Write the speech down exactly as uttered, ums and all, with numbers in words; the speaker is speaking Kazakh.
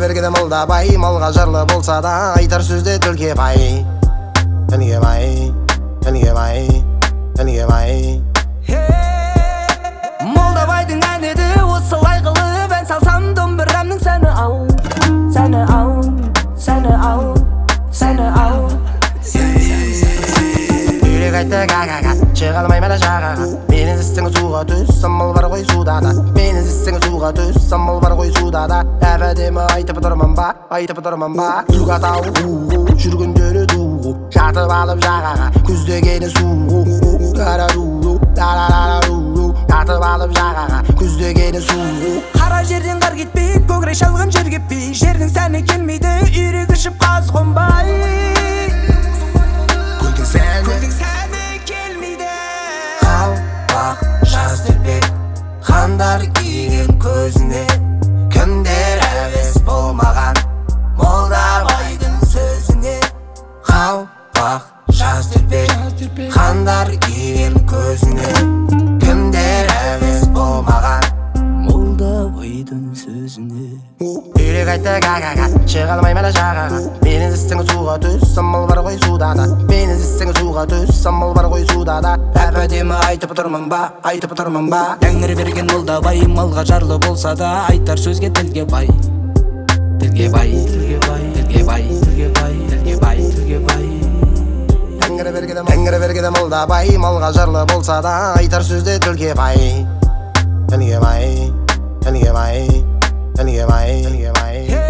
бергені молда бай, малға жарлы болса да айтар сөзде тілге бай. Тілге бай, тілге бай, тілге бай. Молдабайдың әнеді осылай қылып ән салсам, домбырамның сәні ау, сәні ау, сәні ау, сәні ау. Үйрек айтты га-га-га, шыға алмайм әлі жағаға. Менің іздісің суға түс, самал бар ғой суда да. Менің іздісің суға түс, самал бар ғой суда да. Әп-әдемі айтып тұрмын ба, айтып тұрмын ба. Суға тау, жүргендері ду, жатып алып жағаға, күздегені су. Дарару, дарарару, жатып алып жағаға, күздегені су. Қара жерден қар кетпей, көкірек шалған жер кетпей, жердің сәні келмейді, үйрек ішіп қаз қонбай. Көлдің сәні, Көлдің сәні келмейді. қалпақ жас түлпек, хандар киген көзіне, кімдер әуес болмаған Молдабайдың сөзіне. Қалпақ жас түлпек, хандар киген көзіне, кімдер әуес болмаған Молдабайдың сөзіне. Үйрек айтты га-га-га, шыға алмайм әлі жағаға. Менің іздісің суға түс, самал бар ғой суда да. Менің іздісің суға түс, самал бар ғой суда да. Әп-әдемі айтып тұрмын ба, айтып тұрмын ба. Тәңір берген молдабай, малға жарлы болса да айтар сөзге тілге бай. Тілге бай, тілге бай, тілге бай, тілге бай, тілге бай, тілге бай. Тәңір бергені, Тәңір бергені молдабай, малға жарлы болса да айтар сөзде тілге бай. Тілге бай, тілге бай, тілге бай, тілге бай.